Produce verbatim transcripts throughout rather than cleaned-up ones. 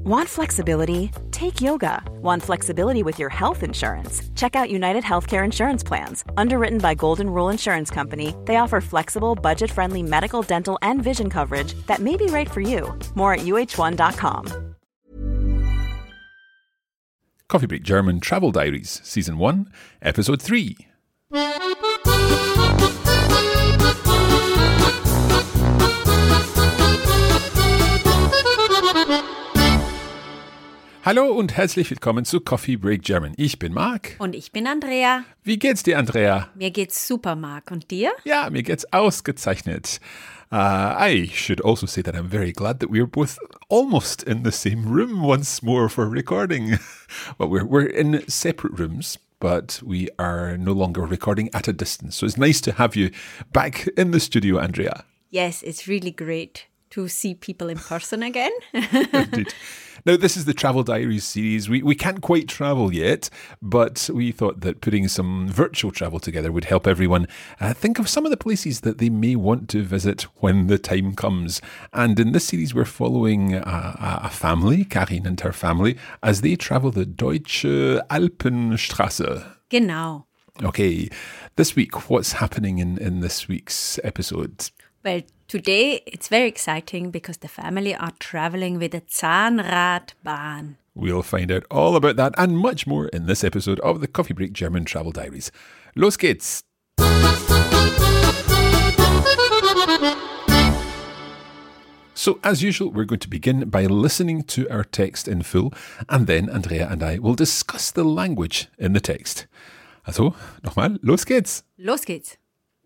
Want flexibility? Take yoga. Want flexibility with your health insurance? Check out United Healthcare Insurance Plans. Underwritten by Golden Rule Insurance Company, they offer flexible, budget-friendly medical, dental, and vision coverage that may be right for you. More at U H one dot com. Coffee Break German Travel Diaries, Season one, Episode three. Hallo und herzlich willkommen zu Coffee Break German. Ich bin Marc. Und ich bin Andrea. Wie geht's dir, Andrea? Mir geht's super, Marc. Und dir? Ja, mir geht's ausgezeichnet. Uh, I should also say that I'm very glad that we're both almost in the same room once more for recording. Well, we're we're in separate rooms, but we are no longer recording at a distance. So it's nice to have you back in the studio, Andrea. Yes, it's really great to see people in person again. Indeed. Now, this is the Travel Diaries series. We we can't quite travel yet, but we thought that putting some virtual travel together would help everyone uh, think of some of the places that they may want to visit when the time comes. And in this series, we're following a, a family, Karin and her family, as they travel the Deutsche Alpenstraße. Genau. Okay, this week, what's happening in, in this week's episode? Well, today it's very exciting because the family are traveling with the Zahnradbahn. We'll find out all about that and much more in this episode of the Coffee Break German Travel Diaries. Los geht's! So, as usual, we're going to begin by listening to our text in full, and then Andrea and I will discuss the language in the text. Also, nochmal, los geht's! Los geht's!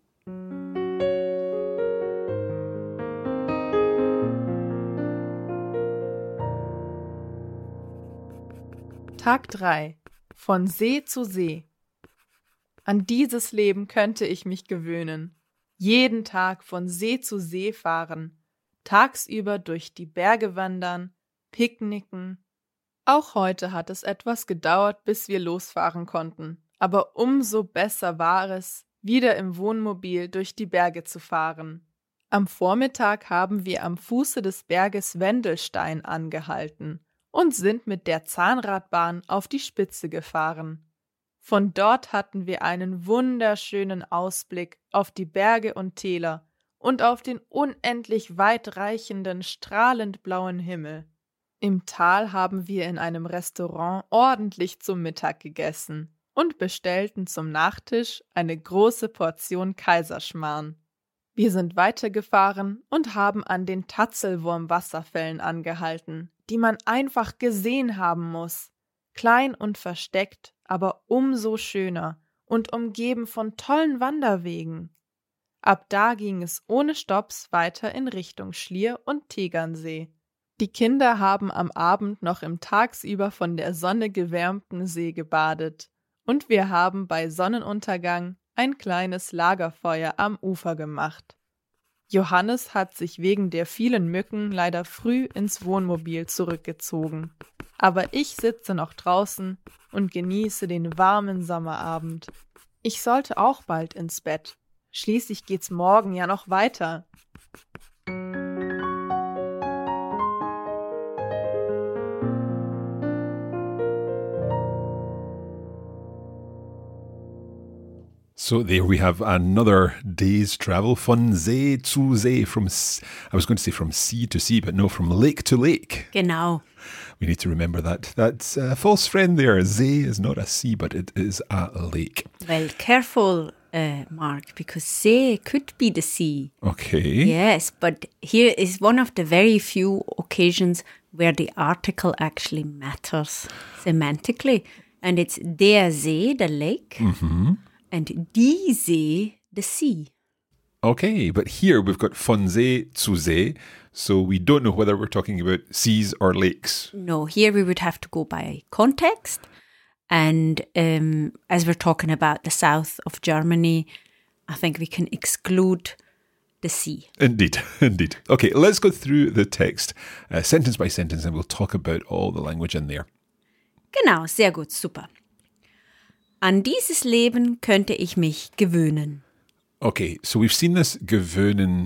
Tag drei. Von See zu See. An dieses Leben könnte ich mich gewöhnen. Jeden Tag von See zu See fahren, tagsüber durch die Berge wandern, picknicken. Auch heute hat es etwas gedauert, bis wir losfahren konnten, aber umso besser war es, wieder im Wohnmobil durch die Berge zu fahren. Am Vormittag haben wir am Fuße des Berges Wendelstein angehalten und sind mit der Zahnradbahn auf die Spitze gefahren. Von dort hatten wir einen wunderschönen Ausblick auf die Berge und Täler und auf den unendlich weitreichenden, strahlend blauen Himmel. Im Tal haben wir in einem Restaurant ordentlich zum Mittag gegessen und bestellten zum Nachtisch eine große Portion Kaiserschmarrn. Wir sind weitergefahren und haben an den Tatzelwurm-Wasserfällen angehalten, die man einfach gesehen haben muss. Klein und versteckt, aber umso schöner und umgeben von tollen Wanderwegen. Ab da ging es ohne Stopps weiter in Richtung Schlier und Tegernsee. Die Kinder haben am Abend noch im tagsüber von der Sonne gewärmten See gebadet und wir haben bei Sonnenuntergang ein kleines Lagerfeuer am Ufer gemacht. Johannes hat sich wegen der vielen Mücken leider früh ins Wohnmobil zurückgezogen. Aber ich sitze noch draußen und genieße den warmen Sommerabend. Ich sollte auch bald ins Bett. Schließlich geht's morgen ja noch weiter. So there we have another day's travel, von See zu See, from, I was going to say from sea to sea, but no, from lake to lake. Genau. We need to remember that. That's a false friend there. See is not a sea, but it is a lake. Well, careful, uh, Mark, because See could be the sea. Okay. Yes, but here is one of the very few occasions where the article actually matters semantically. And it's der See, the lake. Mm-hmm. And die See, the sea. Okay, but here we've got von See zu See, so we don't know whether we're talking about seas or lakes. No, here we would have to go by context. And um, as we're talking about the south of Germany, I think we can exclude the sea. Indeed, indeed. Okay, let's go through the text uh, sentence by sentence and we'll talk about all the language in there. Genau, sehr gut, super. An dieses Leben könnte ich mich gewöhnen. Okay, so we've seen this gewöhnen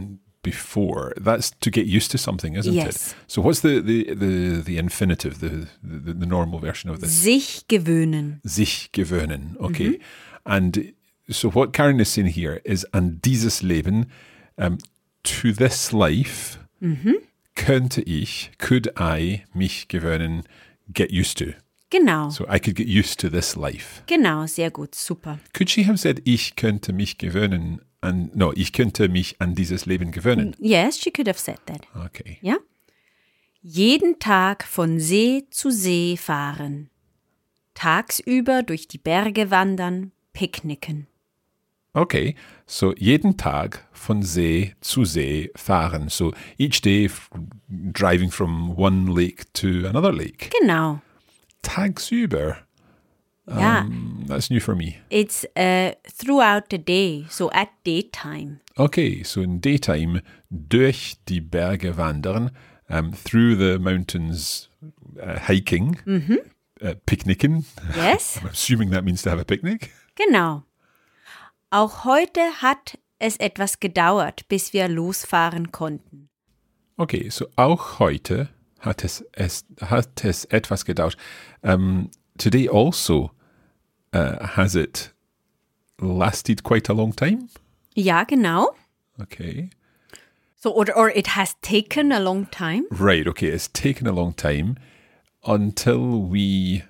before. That's to get used to something, isn't Yes. it? So what's the, the, the, the infinitive, the, the, the normal version of this? Sich gewöhnen. Sich gewöhnen, okay. And so what Karen is saying here is, an dieses Leben, um, to this life, könnte ich, could I, mich gewöhnen, get used to. Genau. So I could get used to this life. Genau, sehr gut, super. Could she have said, ich könnte mich gewöhnen an, no, ich könnte mich an dieses Leben gewöhnen? Yes, she could have said that. Okay. Ja? Jeden Tag von See zu See fahren. Tagsüber durch die Berge wandern, picknicken. Okay, so jeden Tag von See zu See fahren. So each day f- driving from one lake to another lake. Genau. Tagsüber. Ja, Um, that's new for me. it's uh, throughout the day, so at daytime. Okay, so in daytime, durch die Berge wandern, um, through the mountains, uh, hiking, uh, picnicking. Yes, I'm assuming that means to have a picnic. genau. Auch heute hat es etwas gedauert, bis wir losfahren konnten. Okay, so auch heute hat es, es, hat es etwas gedauert. Um, today also, uh, has it lasted quite a long time? Ja, genau. Okay. So, or, or it has taken a long time. Right, okay, it's taken a long time until we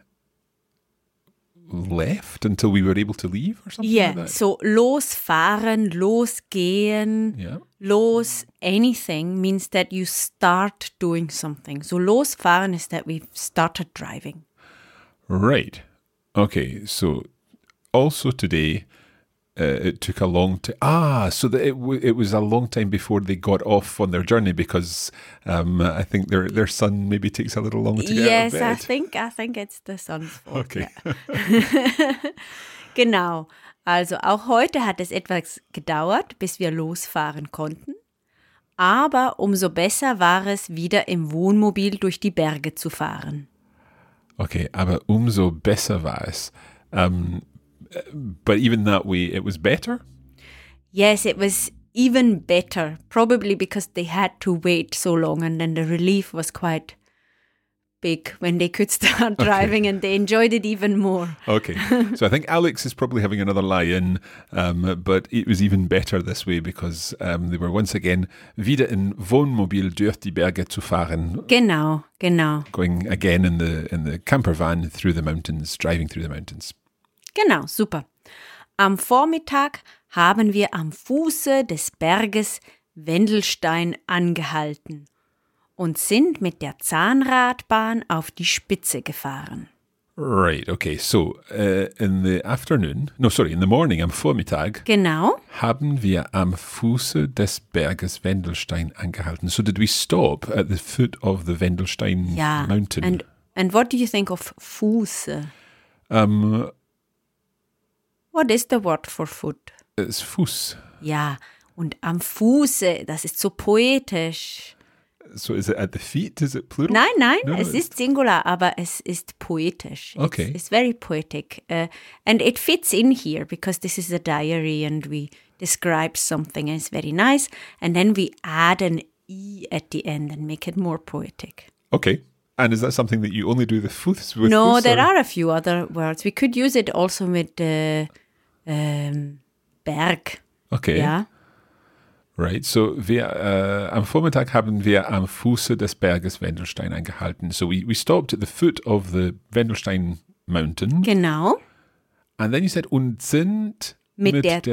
left, until we were able to leave or something Yeah, like that? so losfahren, losgehen, Yeah. los anything means that you start doing something. So losfahren is that we've started driving. Right. Okay, so also today, uh, it took a long time. Ah, so that it, w- it was a long time before they got off on their journey because um, I think their their son maybe takes a little longer to get Yes, out I of bed. think, I think it's the son's fault. Okay. Ja. Genau. Also auch heute hat es etwas gedauert, bis wir losfahren konnten. Aber umso besser war es, wieder im Wohnmobil durch die Berge zu fahren. Okay, aber umso besser war es. Um, but even that way, it was better? Yes, it was even better, probably because they had to wait so long and then the relief was quite big when they could start driving and they enjoyed it even more. Okay, so I think Alex is probably having another lie-in, um, but it was even better this way because um, they were once again wieder in Wohnmobil durch die Berge zu fahren, Genau, genau, going again in the in the camper van through the mountains, driving through the mountains. genau, super. Am Vormittag haben wir am Fuße des Berges Wendelstein angehalten und sind mit der Zahnradbahn auf die Spitze gefahren. Right, okay, so uh, in the afternoon, no sorry, in the morning, am Vormittag, Genau, haben wir am Fuße des Berges Wendelstein angehalten. So did we stop at the foot of the Wendelstein ja. mountain? And, and what do you think of Fuße? um, What is the word for foot? it's Fuß. Ja, und am Fuße, das ist so poetisch. So is it at the feet? Is it plural? Nein, nein, No, no, es it's- ist Singular, aber es ist poetisch. It's- Okay. It's, very poetic. Uh, and it fits in here because this is a diary and we describe something and it's very nice. And then we add an E at the end and make it more poetic. Okay. And is that something that you only do the Fuß with? no, Fuß, there or- are a few other words. We could use it also with uh, um, Berg. Okay. Ja. Right. So wir, uh, am Vormittag haben wir am Fuße des Berges Wendelstein angehalten. So we, we stopped at the foot of the Wendelstein mountain. Genau. And then you said, und sind Mit der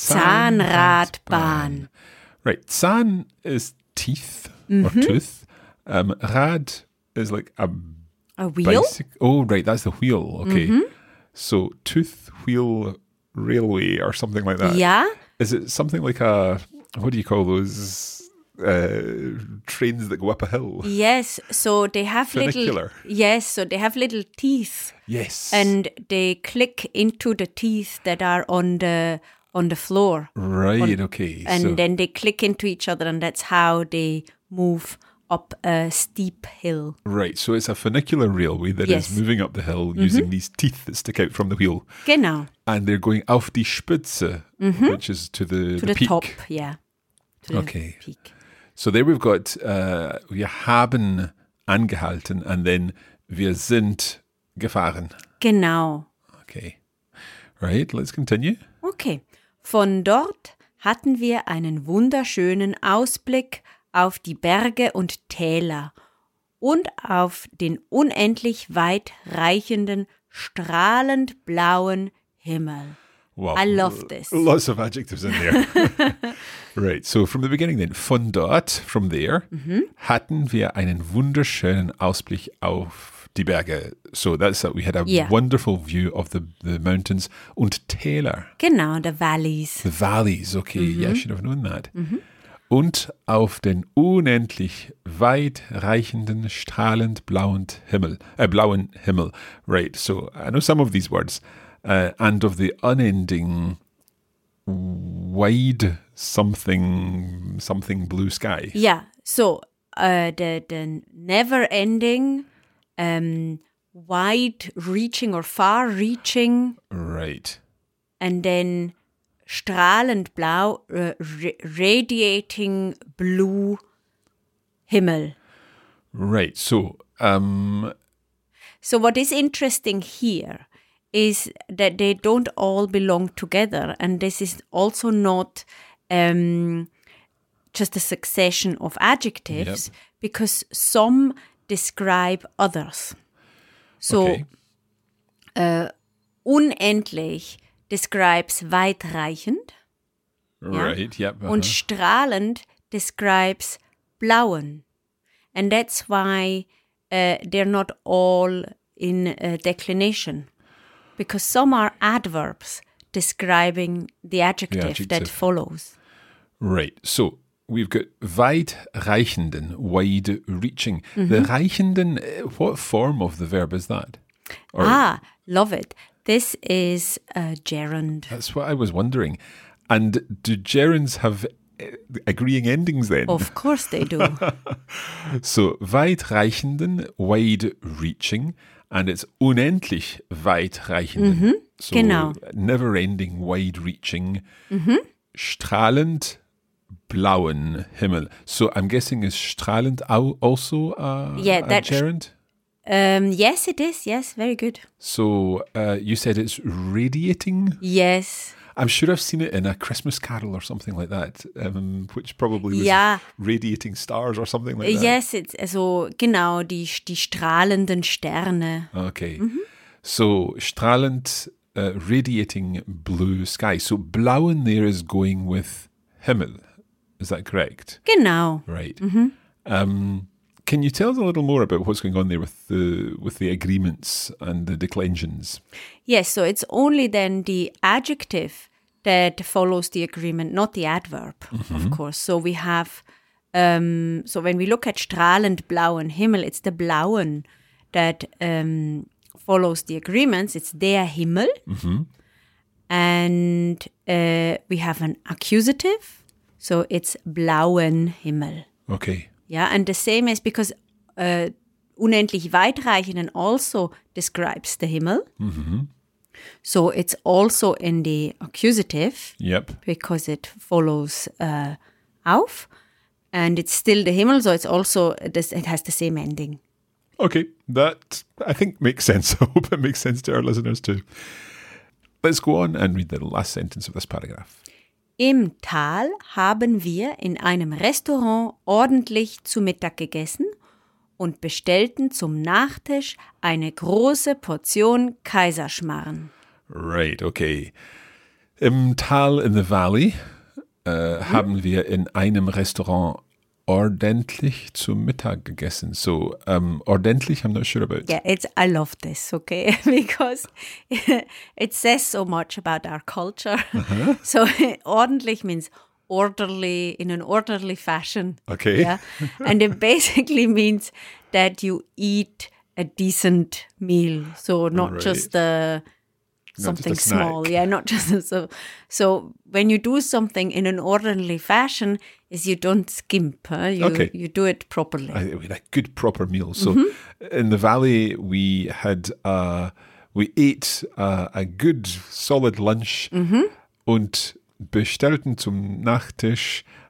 Zahnradbahn. Right. Zahn is teeth or tooth. Um, Rad is like a A wheel? bicycle. Oh, right. That's the wheel. Okay. So tooth, wheel, railway or something like that. Ja. Is it something like a, what do you call those uh, trains that go up a hill? Yes, so they have little Funicular. yes, so they have little teeth Yes. and they click into the teeth that are on the on the floor. right, okay. And so, then they click into each other and that's how they move up a steep hill. right, so it's a funicular railway that Yes. is moving up the hill using these teeth that stick out from the wheel. Genau. And they're going auf die Spitze, which is to the, To the the peak. top, yeah. To Okay. the peak. So there we've got, uh, wir haben angehalten and then wir sind gefahren. Genau. Okay. Right, let's continue. Okay. Von dort hatten wir einen wunderschönen Ausblick auf die Berge und Täler und auf den unendlich weit reichenden, strahlend blauen Himmel. Wow. I love this. Lots of adjectives in there. Right, so from the beginning then, von dort, from there, Mhm. hatten wir einen wunderschönen Ausblick auf die Berge. So that's that we had a Yeah. wonderful view of the, the mountains und Täler. Genau, the valleys. The valleys, okay, yeah, I should have known that. Mhm. Und auf den unendlich weit reichenden, strahlend blauen Himmel, äh, blauen Himmel. Right, so I know some of these words. Uh, and of the unending, wide something, something blue sky. Yeah, so uh, the, the never-ending, um, wide-reaching or far-reaching, Right. and then strahlend blau, uh, ra- radiating blue Himmel. Right, so, um, So what is interesting here is that they don't all belong together, and this is also not um, just a succession of adjectives, Yep. because some describe others. So okay. uh, unendlich describes weitreichend, Right, yep. uh-huh. und strahlend describes blauen. And that's why uh, they're not all in uh, declination. Because some are adverbs describing the adjective, adjective. that follows. Right, so we've got weit reichenden, wide reaching. Mm-hmm. The reichenden, uh, what form of the verb is that? Or- Ah, love it. This is a gerund. That's what I was wondering. And do gerunds have uh, agreeing endings then? Of course they do. So weitreichenden, wide reaching, and it's unendlich weitreichenden. So genau. never ending, wide reaching, strahlend blauen Himmel. So I'm guessing is strahlend au- also a, Yeah, a that- gerund? Um, yes, it is. Yes, very good. So uh, you said it's radiating? Yes. I'm sure I've seen it in a Christmas Carol or something like that, um, which probably was Ja. radiating stars or something like that. Yes, it's also genau die, die strahlenden Sterne. Okay. So strahlend, uh, radiating blue sky. So blauen there is going with Himmel. Is that correct? Genau. Right. Um, can you tell us a little more about what's going on there with the with the agreements and the declensions? Yes, so it's only then the adjective that follows the agreement, not the adverb, of course. So we have, um, so when we look at strahlend blauen Himmel, it's the blauen that um, follows the agreements. It's der Himmel. And uh, we have an accusative, so it's blauen Himmel. Okay. Yeah, and the same is because uh, unendlich weitreichenden also describes the Himmel. So it's also in the accusative Yep. because it follows uh, auf, and it's still the Himmel, so it's also this, it has the same ending. Okay. That I think makes sense. I hope it makes sense to our listeners too. Let's go on and read the last sentence of this paragraph. Im Tal haben wir in einem Restaurant ordentlich zu Mittag gegessen und bestellten zum Nachtisch eine große Portion Kaiserschmarrn. Right, okay. Im Tal in the Valley äh, haben wir in einem Restaurant ordentlich zu Mittag gegessen. So, um, ordentlich, I'm not sure about. Yeah, it's I love this, okay, because it says so much about our culture. So ordentlich means orderly, in an orderly fashion. Okay. Yeah, and it basically means that you eat a decent meal. So not Right. just a Not just something a snack. small. Yeah, not just a, so. So when you do something in an orderly fashion, is you don't skimp. Huh? You Okay. you do it properly. I, we had a good proper meal. So in the valley, we had uh, we ate uh, a good solid lunch und bestellten zum Nachtisch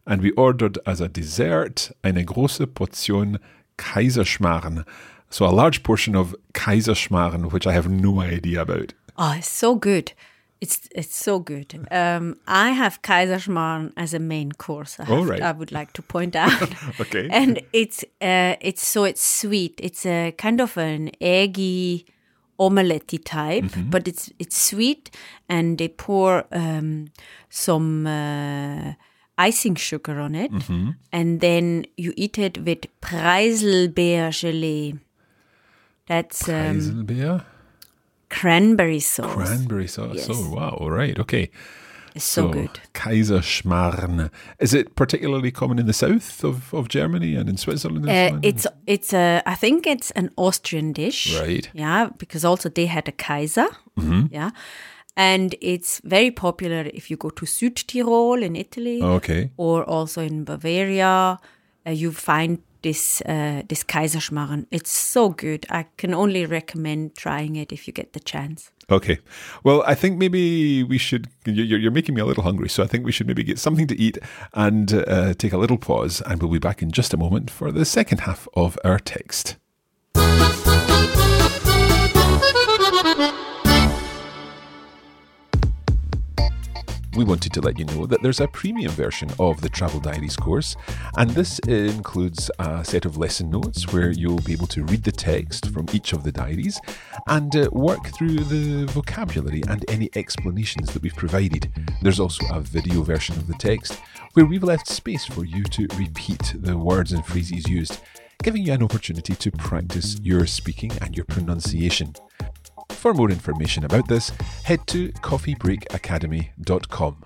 and we ordered as a dessert eine große Portion Kaiserschmarrn. So a large portion of Kaiserschmarrn, which I have no idea about. Oh, it's so good. It's it's so good. Um, I have Kaiserschmarrn as a main course. I, have, Oh, right. I would like to point out. Okay. And it's uh, it's so it's sweet. It's a kind of an eggy, omelette type, Mm-hmm. but it's it's sweet, and they pour um, some uh, icing sugar on it, Mm-hmm. and then you eat it with Preiselbeer gelée. That's um, Preiselbeer? cranberry sauce. Cranberry sauce. Yes. Oh, wow. Right. Okay. It's so, good. Kaiserschmarrn. Is it particularly common in the south of, of Germany and in Switzerland? And so Uh, on? it's it's a I think it's an Austrian dish, Right. Yeah, because also they had a Kaiser, Mm-hmm. yeah, and it's very popular if you go to Südtirol in Italy, Okay. or also in Bavaria. Uh, you find this uh, this Kaiserschmarrn. It's so good. I can only recommend trying it if you get the chance. Okay. Well, I think maybe we should. You're, you're making me a little hungry, so I think we should maybe get something to eat and uh, take a little pause, and we'll be back in just a moment for the second half of our text. We wanted to let you know that there's a premium version of the Travel Diaries course, and this includes a set of lesson notes where you'll be able to read the text from each of the diaries and uh, work through the vocabulary and any explanations that we've provided. There's also a video version of the text where we've left space for you to repeat the words and phrases used, giving you an opportunity to practice your speaking and your pronunciation. For more information about this, head to coffee break academy dot com.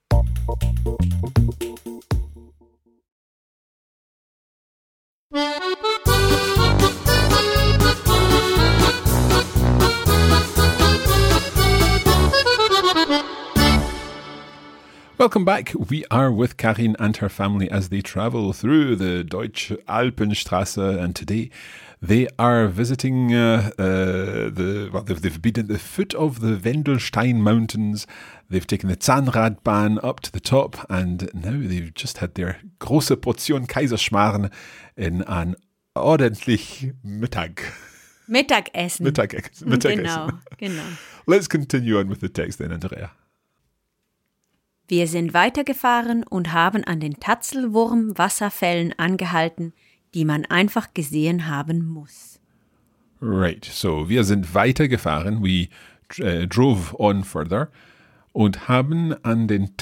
Welcome back. We are with Karin and her family as they travel through the Deutsche Alpenstraße, and today they are visiting uh, uh, the. Well, they've, they've been at the foot of the Wendelstein Mountains. They've taken the Zahnradbahn up to the top, and now they've just had their große Portion Kaiserschmarrn in an ordentlich Mittag. Mittagessen. Mittagessen. Mittagessen. Genau, genau. Let's continue on with the text then, Andrea. Wir sind weitergefahren und haben an den Tatzelwurm-Wasserfällen angehalten, die man einfach gesehen haben muss. Right, so wir sind weitergefahren, we uh, drove on further und haben an den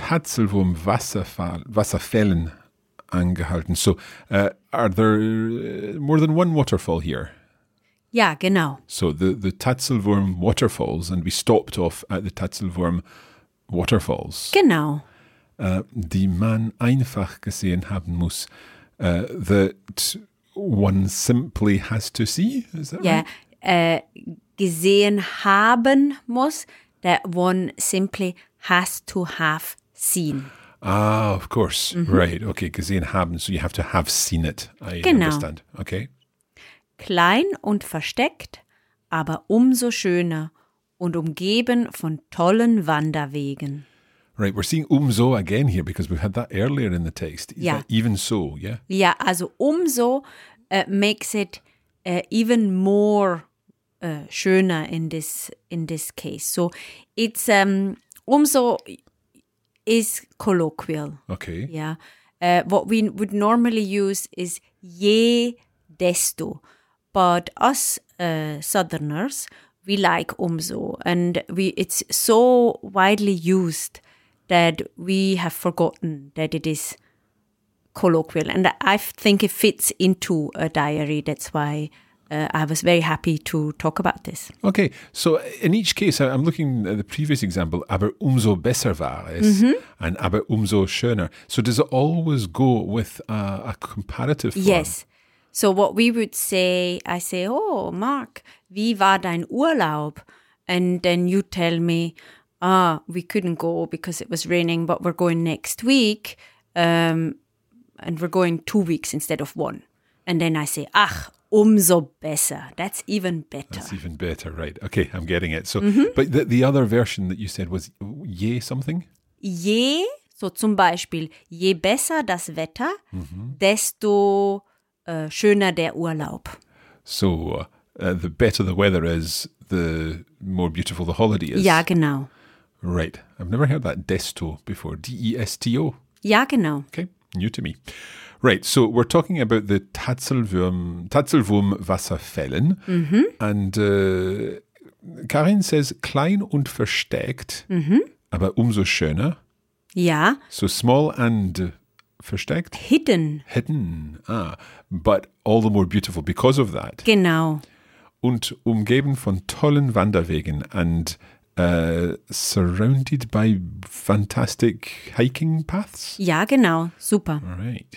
Tatzelwurm-Wasserfällen angehalten. So, uh, are there uh, more than one waterfall here? Ja, genau. So the, the Tatzelwurm waterfalls, and we stopped off at the Tatzelwurm waterfalls. Genau. Uh, die man einfach gesehen haben muss. Uh, that one simply has to see, is that Ja, right? äh, gesehen haben muss, that one simply has to have seen. Ah, of course. Right, okay, gesehen haben, so you have to have seen it. I Genau. understand. Okay. Klein und versteckt, aber umso schöner und umgeben von tollen Wanderwegen. Right, we're seeing umso again here because we've had that earlier in the text. Is Ja. that even so, yeah? Ja, also umso uh, makes it uh, even more uh, schöner in this in this case. So it's um, umso is colloquial. Okay. Yeah, uh, what we would normally use is je desto, but us uh, Southerners we like umso, and we it's so widely used that we have forgotten that it is colloquial, and I think it fits into a diary. That's why uh, I was very happy to talk about this. Okay, so in each case, I- I'm looking at the previous example, aber umso besser war es, and aber umso schöner. So does it always go with a, a comparative form? Yes. So what we would say, I say, oh, Mark, wie war dein Urlaub? And then you tell me, ah, we couldn't go because it was raining, but we're going next week. Um, and we're going two weeks instead of one. And then I say, ach, umso besser. That's even better. That's even better, right. Okay, I'm getting it. So, but the, the other version that you said was je something? Je, So zum Beispiel, je besser das Wetter, desto äh, schöner der Urlaub. So, uh, the better the weather is, the more beautiful the holiday is. Ja, genau. Right. I've never heard that desto before. D E S T O. Ja, genau. Okay, new to me. Right, so we're talking about the Tatzelwurm, Tatzelwurmwasserfällen. Mhm. And uh, Karin says, klein und versteckt, Mhm. aber umso schöner. Ja, So small and versteckt. hidden. Hidden. Ah, but all the more beautiful because of that. Genau. Und umgeben von tollen Wanderwegen and uh, surrounded by fantastic hiking paths. Ja, genau. Super. All right.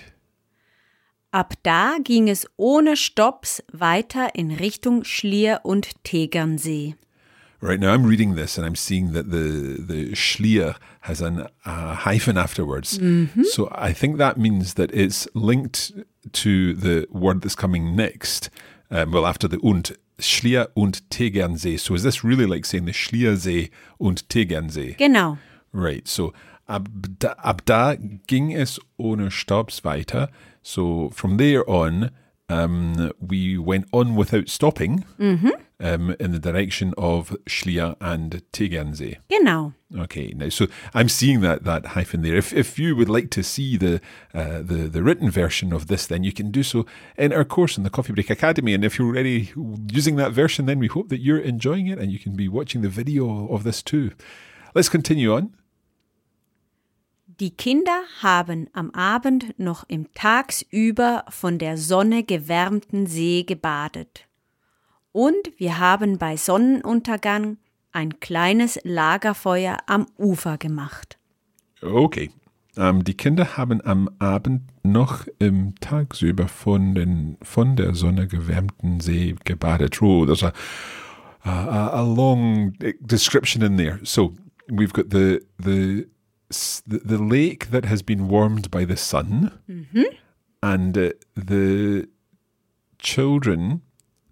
Ab da ging es ohne Stopps weiter in Richtung Schlier- und Tegernsee. Right, now I'm reading this and I'm seeing that the, the Schlier has an uh, hyphen afterwards. So I think that means that it's linked to the word that's coming next. Um, well, after the und, Schlier und Tegernsee. So is this really like saying the Schliersee und Tegernsee? Genau. Right, so ab da, ab da ging es ohne Stopps weiter. So from there on, um, we went on without stopping um, in the direction of Schlier and Tegernsee. Genau. Okay, now so I'm seeing that that hyphen there. If if you would like to see the uh, the the written version of this, then you can do so in our course in the Coffee Break Academy. And if you're already using that version, then we hope that you're enjoying it and you can be watching the video of this too. Let's continue on. Die Kinder haben am Abend noch im tagsüber von der Sonne gewärmten See gebadet. Und wir haben bei Sonnenuntergang ein kleines Lagerfeuer am Ufer gemacht. Okay. Ähm, die Kinder haben am Abend noch im tagsüber von, den, von der Sonne gewärmten See gebadet. Oh, there's a, a, a long description in there. So we've got the the the, the lake that has been warmed by the sun, Mhm. and uh, the children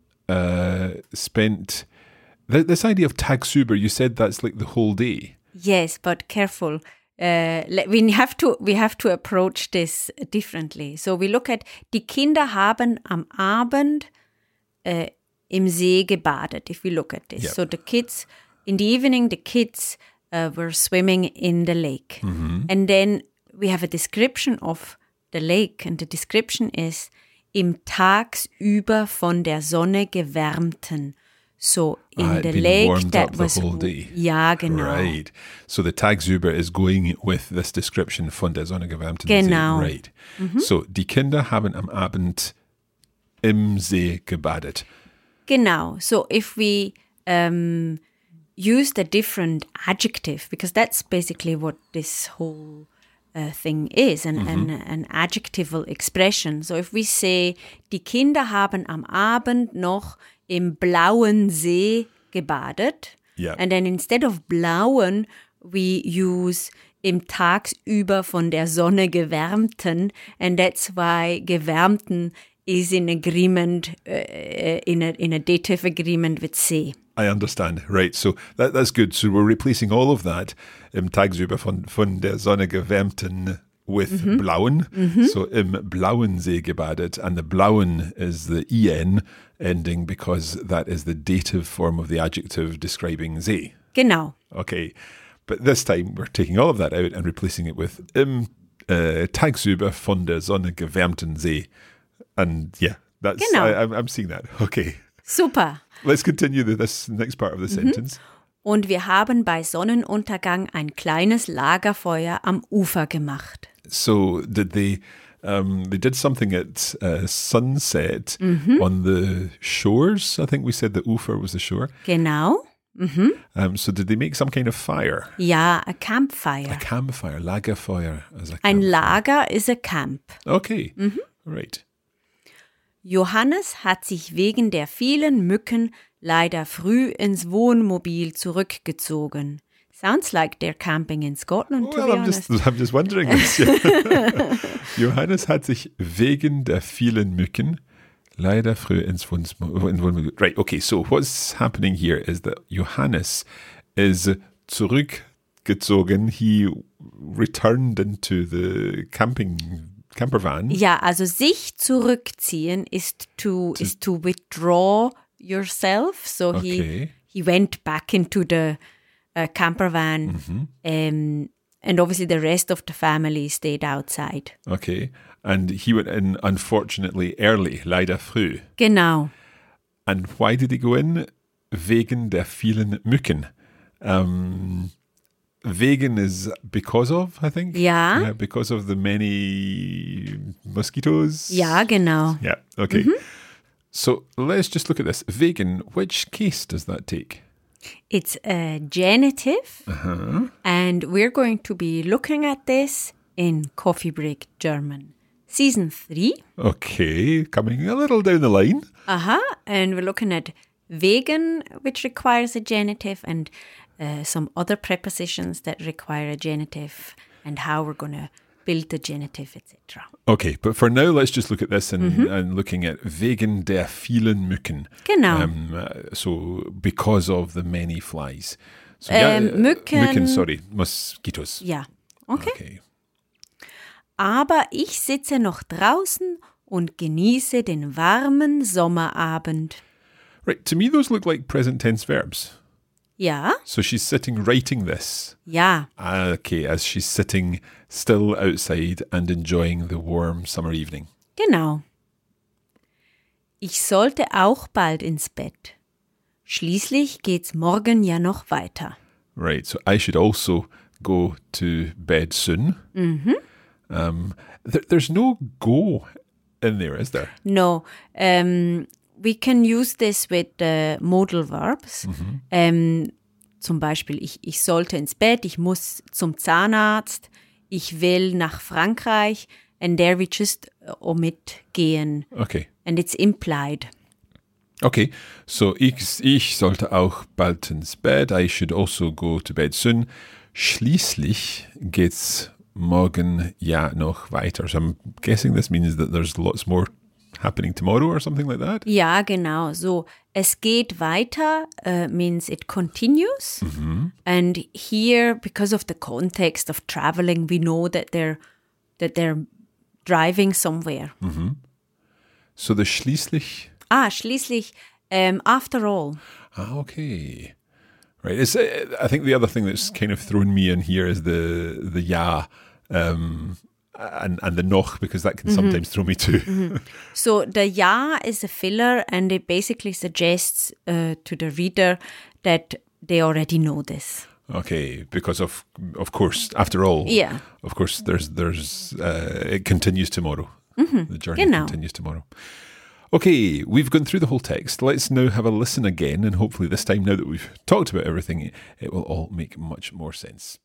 uh, spent th- this idea of tagsüber. You said that's like the whole day. Yes, but careful. Uh, le- we have to we have to approach this differently. So we look at die Kinder haben am Abend uh, im See gebadet. If we look at this, Yep. so the kids in the evening, the kids uh, were swimming in the lake, and then we have a description of the lake, and the description is im tagsüber von der Sonne gewärmten. So in Ah, it'd the been lake warmed that up the was whole day. Ja, genau. Right. So the tagsüber is going with this description von der Sonne gewärmten Genau. See. Right. So die Kinder haben am Abend im See gebadet. Genau. So if we um, use the different adjective, because that's basically what this whole uh, thing is, an, an, an adjectival expression. So if we say, die Kinder haben am Abend noch im blauen See gebadet, Yeah. and then instead of blauen, we use im tagsüber von der Sonne gewärmten, and that's why gewärmten is in agreement, uh, in a in a dative agreement with See. I understand. Right. So that, that's good. So we're replacing all of that im tagsüber von, von der Sonne gewärmten with blauen. So im blauen See gebadet. And the blauen is the en ending because that is the dative form of the adjective describing See. Genau. Okay. But this time we're taking all of that out and replacing it with im uh, tagsüber von der Sonne gewärmten See. And yeah, that's Genau. I, I'm, I'm seeing that. Okay. Super. Let's continue the, this next part of the sentence. Und wir haben bei Sonnenuntergang ein kleines Lagerfeuer am Ufer gemacht. So did they? Um, they did something at uh, sunset on the shores. I think we said the Ufer was the shore. Genau. Um, so did they make some kind of fire? Ja, a campfire. A campfire, Lagerfeuer as a Ein campfire. Lager is a camp. Okay, right. Johannes hat sich wegen der vielen Mücken leider früh ins Wohnmobil zurückgezogen. Sounds like they're camping in Scotland, to Well, be I'm honest. just, I'm just wondering this. Johannes hat sich wegen der vielen Mücken leider früh ins Wohnmobil. Right, okay, so what's happening here is that Johannes is zurück gezogen. He returned into the camping camper van. Ja, also sich zurückziehen ist to, to is to withdraw yourself. So okay. he, he went back into the uh, camper van Mhm. um, and obviously the rest of the family stayed outside. Okay. And he went in, unfortunately, early, leider früh. Genau. And why did he go in? Wegen der vielen Mücken. Um, wegen is because of, I think. Ja. Uh, because of the many mosquitoes. Ja, genau. Yeah, okay. So let's just look at this. Wegen, which case does that take? It's a genitive, Uh-huh. and we're going to be looking at this in Coffee Break German. Season three. Okay, coming a little down the line. Aha, and we're looking at wegen, which requires a genitive, and uh, some other prepositions that require a genitive, and how we're going to build the genitive, et cetera. Okay, but for now, let's just look at this and, and looking at wegen der vielen Mücken. Genau. Um, uh, so because of the many flies. So, Ähm, uh, Mücken- Mücken, sorry, mosquitoes. Ja, okay. Okay. Aber ich sitze noch draußen und genieße den warmen Sommerabend. Right, to me, those look like present tense verbs. Ja, So she's sitting writing this. ja, Ah, okay, as she's sitting still outside and enjoying the warm summer evening. genau. Ich sollte auch bald ins Bett. Schließlich geht's morgen ja noch weiter. Right, so I should also go to bed soon. Um, there, there's no go in there, is there? No, um, we can use this with uh, modal verbs. Um, zum Beispiel, ich, ich sollte ins Bett, ich muss zum Zahnarzt, ich will nach Frankreich, and there we just omit gehen. Okay. And it's implied. Okay, so ich, ich sollte auch bald ins Bett. I should also go to bed soon. Schließlich geht's morgen ja noch weiter. So I'm guessing this means that there's lots more happening tomorrow or something like that. Ja, genau. So, es geht weiter uh, means it continues. And here, because of the context of traveling, we know that they're that they're driving somewhere. So the schließlich. Ah, schließlich, um, after all. Ah, okay. Right. It's, uh, I think the other thing that's kind of thrown me in here is the the ja um, and and the noch, because that can sometimes throw me too. So the ja is a filler, and it basically suggests uh, to the reader that they already know this. Okay, because of of course, after all, Yeah. of course, there's there's uh, it continues tomorrow. The journey Genau. continues tomorrow. Okay, we've gone through the whole text. Let's now have a listen again, and hopefully this time, now that we've talked about everything, it will all make much more sense.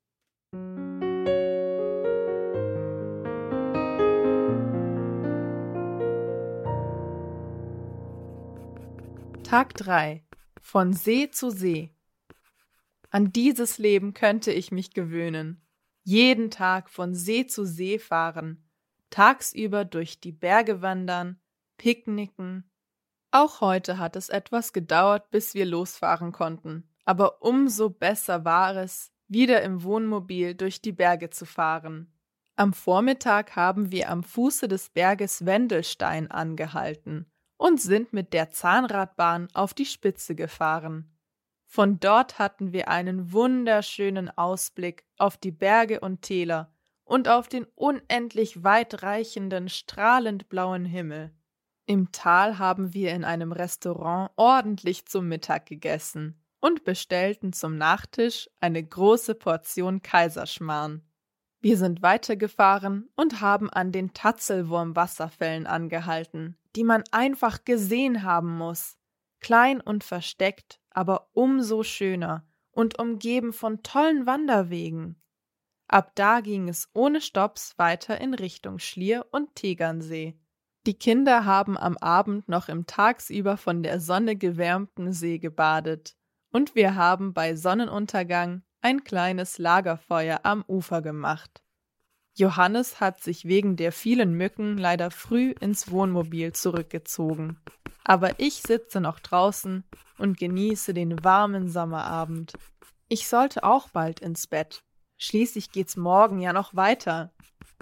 Tag drei. Von See zu See. An dieses Leben könnte ich mich gewöhnen. Jeden Tag von See zu See fahren, tagsüber durch die Berge wandern, picknicken. Auch heute hat es etwas gedauert, bis wir losfahren konnten, aber umso besser war es, wieder im Wohnmobil durch die Berge zu fahren. Am Vormittag haben wir am Fuße des Berges Wendelstein angehalten und sind mit der Zahnradbahn auf die Spitze gefahren. Von dort hatten wir einen wunderschönen Ausblick auf die Berge und Täler und auf den unendlich weitreichenden, strahlend blauen Himmel. Im Tal haben wir in einem Restaurant ordentlich zum Mittag gegessen und bestellten zum Nachtisch eine große Portion Kaiserschmarrn. Wir sind weitergefahren und haben an den Tatzelwurm-Wasserfällen angehalten, die man einfach gesehen haben muss. Klein und versteckt, aber umso schöner und umgeben von tollen Wanderwegen. Ab da ging es ohne Stopps weiter in Richtung Schlier und Tegernsee. Die Kinder haben am Abend noch im tagsüber von der Sonne gewärmten See gebadet und wir haben bei Sonnenuntergang ein kleines Lagerfeuer am Ufer gemacht. Johannes hat sich wegen der vielen Mücken leider früh ins Wohnmobil zurückgezogen. Aber ich sitze noch draußen und genieße den warmen Sommerabend. Ich sollte auch bald ins Bett. Schließlich geht's morgen ja noch weiter.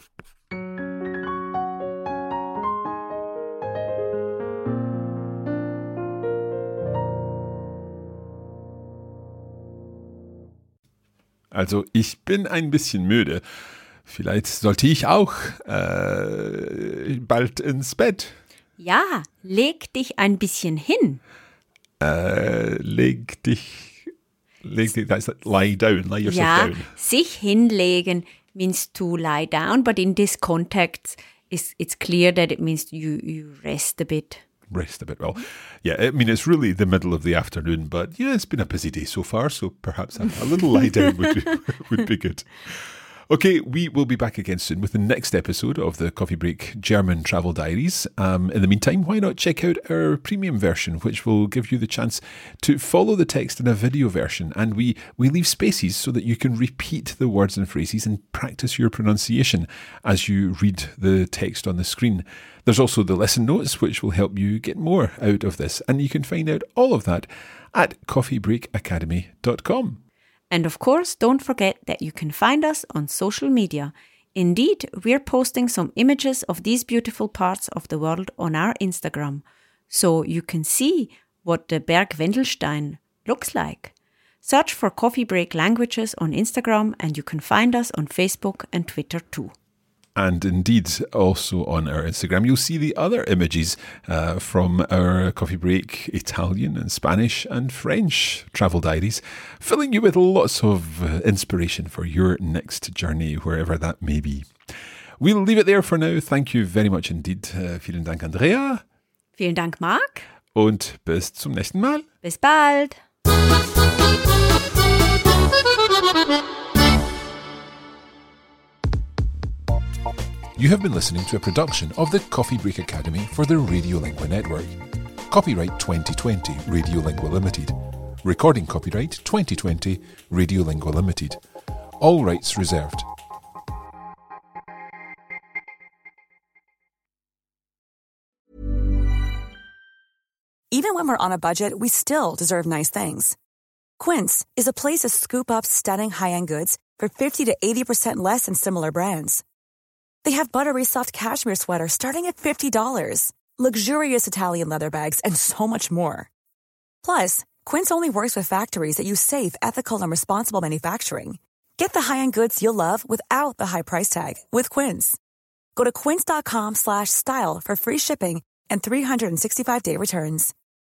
Also ich bin ein bisschen müde. Vielleicht sollte ich auch äh, bald ins Bett. Ja, leg dich ein bisschen hin. Äh, leg dich, leg dich, that's like lie down, lie yourself Ja, down. sich hinlegen means to lie down, but in this context, it's, it's clear that it means you, you rest a bit. Rest a bit. Well, yeah, I mean, it's really the middle of the afternoon, but yeah, it's been a busy day so far, so perhaps a, a little lie down would be, would be good. Okay, we will be back again soon with the next episode of the Coffee Break German Travel Diaries. Um, in the meantime, why not check out our premium version, which will give you the chance to follow the text in a video version. And we, we leave spaces so that you can repeat the words and phrases and practice your pronunciation as you read the text on the screen. There's also the lesson notes, which will help you get more out of this. And you can find out all of that at coffee break academy dot com. And of course, don't forget that you can find us on social media. Indeed, we're posting some images of these beautiful parts of the world on our Instagram, so you can see what the Berg Wendelstein looks like. Search for Coffee Break Languages on Instagram and you can find us on Facebook and Twitter too. And indeed, also on our Instagram, you'll see the other images uh, from our Coffee Break Italian and Spanish and French travel diaries, filling you with lots of uh, inspiration for your next journey, wherever that may be. We'll leave it there for now. Thank you very much indeed. Uh, vielen Dank, Andrea. Vielen Dank, Marc. Und bis zum nächsten Mal. Bis bald. You have been listening to a production of the Coffee Break Academy for the Radiolingua Network. Copyright twenty twenty Radiolingua Limited. Recording copyright twenty twenty Radiolingua Limited. All rights reserved. Even when we're on a budget, we still deserve nice things. Quince is a place to scoop up stunning high-end goods for fifty to eighty percent less than similar brands. They have buttery soft cashmere sweaters starting at fifty dollars, luxurious Italian leather bags, and so much more. Plus, Quince only works with factories that use safe, ethical, and responsible manufacturing. Get the high-end goods you'll love without the high price tag with Quince. Go to quince dot com slash style for free shipping and three sixty-five day returns.